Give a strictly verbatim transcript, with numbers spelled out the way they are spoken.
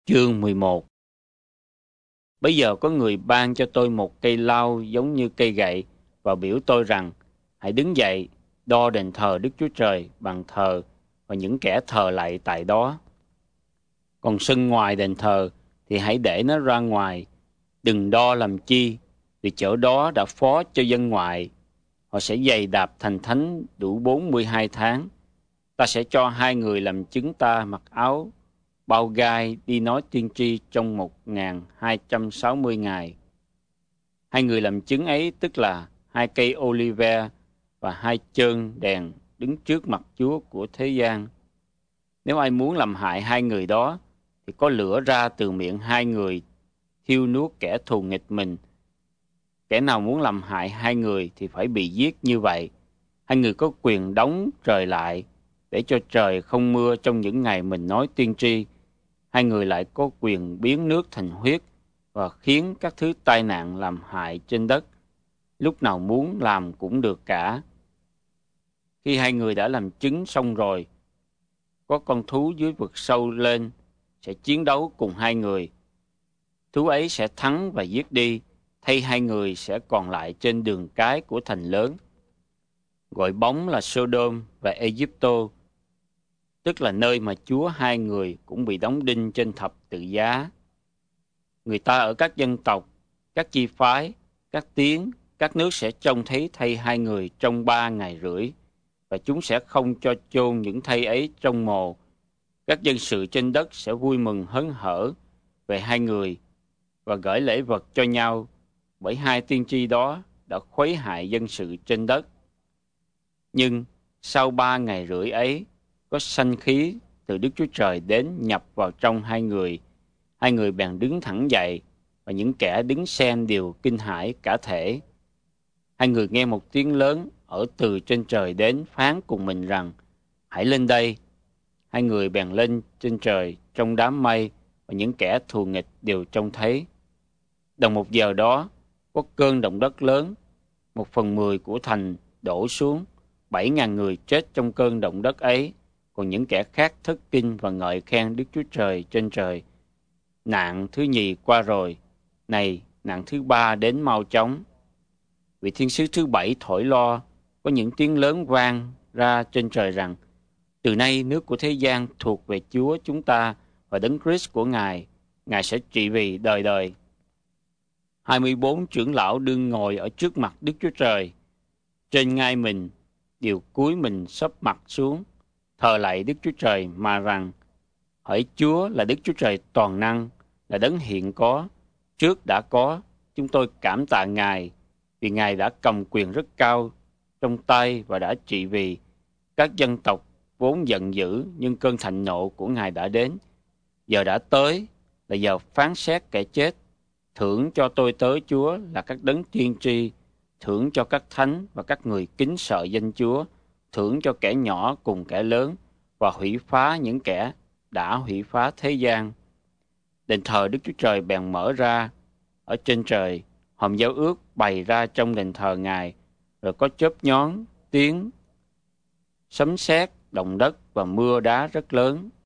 Chương mười một. Bây giờ có người ban cho tôi một cây lau giống như cây gậy và biểu tôi rằng hãy đứng dậy, đo đền thờ Đức Chúa Trời, bàn thờ và những kẻ thờ lạy tại đó. Còn sân ngoài đền thờ thì hãy để nó ra ngoài, đừng đo làm chi, vì chỗ đó đã phó cho dân ngoại. Họ sẽ giày đạp thành thánh đủ bốn mươi hai tháng. Ta sẽ cho hai người làm chứng ta mặc áo bao gai đi nói tiên tri trong một nghìn hai trăm sáu mươi ngày. Hai người làm chứng ấy tức là hai cây olive và hai chơn đèn đứng trước mặt Chúa của thế gian. Nếu ai muốn làm hại hai người đó, thì có lửa ra từ miệng hai người, thiêu nuốt kẻ thù nghịch mình. Kẻ nào muốn làm hại hai người thì phải bị giết như vậy. Hai người có quyền đóng trời lại, để cho trời không mưa trong những ngày mình nói tiên tri. Hai người lại có quyền biến nước thành huyết và khiến các thứ tai nạn làm hại trên đất. Lúc nào muốn làm cũng được cả. Khi hai người đã làm chứng xong rồi, có con thú dưới vực sâu lên sẽ chiến đấu cùng hai người. Thú ấy sẽ thắng và giết đi, thay hai người sẽ còn lại trên đường cái của thành lớn, gọi bóng là Sodom và Egypto, tức là nơi mà Chúa hai người cũng bị đóng đinh trên thập tự giá. Người ta ở các dân tộc, các chi phái, các tiếng, các nước sẽ trông thấy thây hai người trong ba ngày rưỡi, và chúng sẽ không cho chôn những thây ấy trong mồ. Các dân sự trên đất sẽ vui mừng hớn hở về hai người và gửi lễ vật cho nhau, bởi hai tiên tri đó đã khuấy hại dân sự trên đất. Nhưng sau ba ngày rưỡi ấy, có sanh khí từ Đức Chúa Trời đến nhập vào trong hai người. Hai người bèn đứng thẳng dậy, và những kẻ đứng xem đều kinh hãi cả thể. Hai người nghe một tiếng lớn ở từ trên trời đến phán cùng mình rằng: hãy lên đây. Hai người bèn lên trên trời trong đám mây, và những kẻ thù nghịch đều trông thấy. Đồng một giờ đó, có cơn động đất lớn, một phần mười của thành đổ xuống, bảy ngàn người chết trong cơn động đất ấy, còn những kẻ khác thất kinh và ngợi khen Đức Chúa Trời trên trời. Nạn thứ nhì qua rồi, này nạn thứ ba đến mau chóng. Vị thiên sứ thứ bảy thổi lo, có những tiếng lớn vang ra trên trời rằng: từ nay nước của thế gian thuộc về Chúa chúng ta và Đấng Christ của Ngài, Ngài sẽ trị vì đời đời. Hai mươi bốn trưởng lão đương ngồi ở trước mặt Đức Chúa Trời. Trên ngai mình đều cúi mình sấp mặt xuống, thờ lạy Đức Chúa Trời mà rằng: hỡi Chúa là Đức Chúa Trời toàn năng, là Đấng hiện có, trước đã có. Chúng tôi cảm tạ Ngài, vì Ngài đã cầm quyền rất cao trong tay và đã trị vì. Các dân tộc vốn giận dữ, nhưng cơn thịnh nộ của Ngài đã đến. Giờ đã tới, là giờ phán xét kẻ chết. Thưởng cho tôi tớ Chúa là các đấng tiên tri, thưởng cho các thánh và các người kính sợ danh Chúa, thưởng cho kẻ nhỏ cùng kẻ lớn, và hủy phá những kẻ đã hủy phá thế gian. Đền thờ Đức Chúa Trời bèn mở ra ở trên trời, hòm giao ước bày ra trong đền thờ Ngài, rồi có chớp nhón, tiếng, sấm sét, động đất và mưa đá rất lớn.